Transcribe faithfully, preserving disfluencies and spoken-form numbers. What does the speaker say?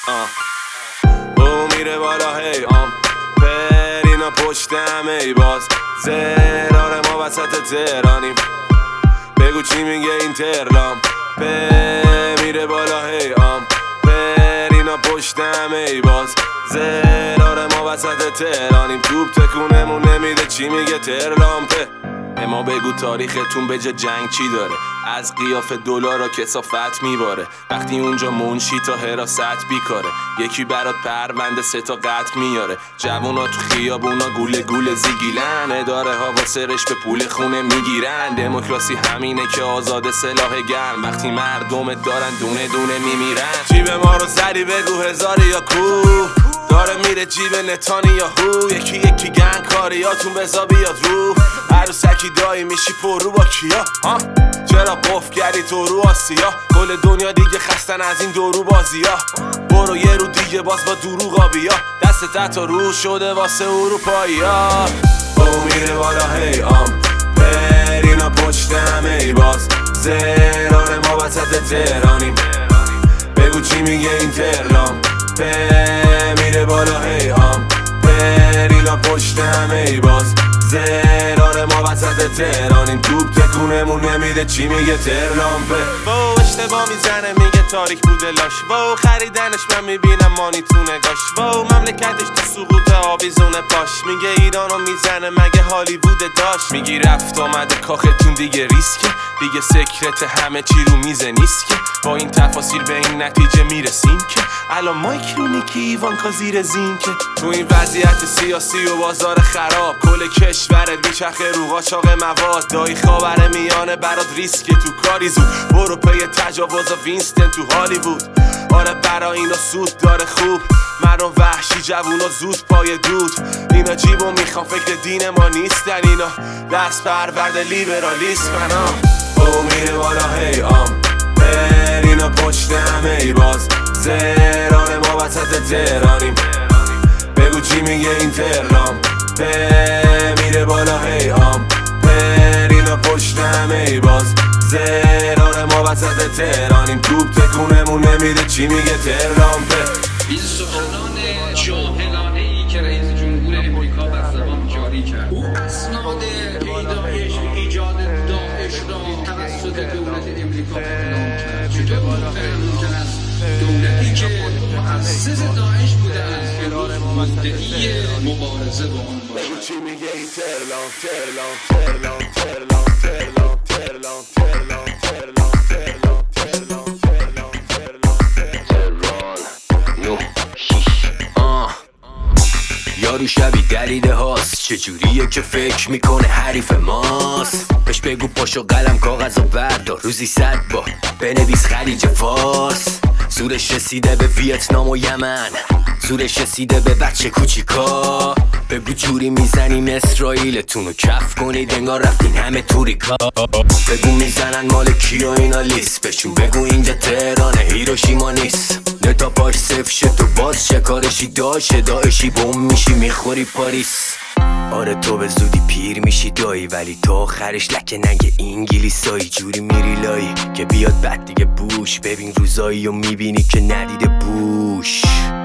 آه او میره بالا هی آم پرینا پشتم ای باز زرار ما وسط تهرانیم بگو چی میگه این ترلام پ میره بالا هی آم پرینا پشتم ای باز زرار ما وسط تهرانیم توپ تکونمون نمیده چی میگه ترلام پ اما بگو تاریختون به جا جنگ چی داره از قیاف دلارا کثافت میباره وقتی اونجا منشی تا حراست بیکاره یکی برات پرونده سه تا قتل میاره جوونا تو خیابونا گوله گوله زیگیلن اداره ها واسرش به پول خونه میگیرن دموکراسی همینه که آزاد سلاح گرم وقتی مردمت دارن دونه دونه میمیرن جیب ما رو زدی بگو هزاری یا کوه داره میره جیب نتانی یا هو یکی یکی گن کاریاتون بزا بیاد رو عروسکی دایی میشی پرو با کیا ها چرا قف کردی تو رو آسیا کل دنیا دیگه خستن از این دورو بازیا برو یه رو دیگه باز با دروغا بیا دست تا رو شده واسه اروپایی ها او میره بالا هی آم پرینا پشتم ای باز زرار ما وسط تهرانیم بگو چی میگه این ترلام پ میره بالا هی آم پرینا پشتم ای باز زرار ما وسط تهرانیم توپ تکونمون نمیده چی میگه ترلام پ وو اشتباه میزنه میگه تاریک بوده لاش وو خریدنش من میبینم مانی تو نگاش وو مملکتش تو سقوط آویزونه پاش میگه ایرانو میزنه مگه هالیوود داشت میگی رفت آمده کاختون دیگه ریسکه دیگه سکرت همه چی رو میزه نیست که با این تفاصیل به این نتیجه میرسیم که الان مایک رو نیکی ایوانکا زیر زین که تو این وضعیت سیاسی و بازار خراب کل کشورت میچرخه رو قاچاق مواد دایی خاور میانه برات ریسک تو کاری زود برو پی تجاوز و وینستن تو هالیوود آره برا اینا سود داره خوب مردم وحشی جوونا زود پای دود اینا جیبو میخوان فکر دین ما نیستن اینا دست پرورد لیبرالیسم منا او میره بالا هی آم پرینا پشتم ای باز زرار ما وسط تهرانیم بگو چی میگه این ترلام پ میره بالا هی آم پرینا پشتم ای باز زرار ما وسط تهرانیم توپ تکونمون نمیده چی میگه ترلام پ این سخنان جاهلانه ای که رئیس جمهور امریکا بر زبان جاری کرد او اسناد پیدایش ایجاد داعش را توسط دولت امریکا اعلام کرد چطور ممکن است دولتی که مؤسس داعش بوده است که مدعی مبارزه با آن باشد چی میگه این ترلام ترلام ترلام ترلام ترلام ترلام ترلام ترلام ترلام ترلام ترلام ترلام نو شیش آه یارو شبی دریده هاست چجوریه که فکر میکنه حریف ماست بهش بگو پاشو قلم کاغذ و بردار روزی صد با بنویس خلیج فارس زورش رسیده به ویتنام و یمن زورش رسیده به بچه کوچیکا بگو جوری میزنیم اسرائیلتون رو کف کنید انگار رفتین همه توریکا بگو میزنن مال کیا اینا لیست بشون بگو اینجا تهرانه هیروشیما نیست نتا پاش صفر شد تو باز چه کارشی داشه داعشی بوم میشی میخوری پاریس آره تو به زودی پیر میشی دایی ولی تو آخرش لکه ننگ انگلیسایی جوری میری لایی که بیاد بعد دیگه بوش ببین روزایی و میبینی که ندیده بوش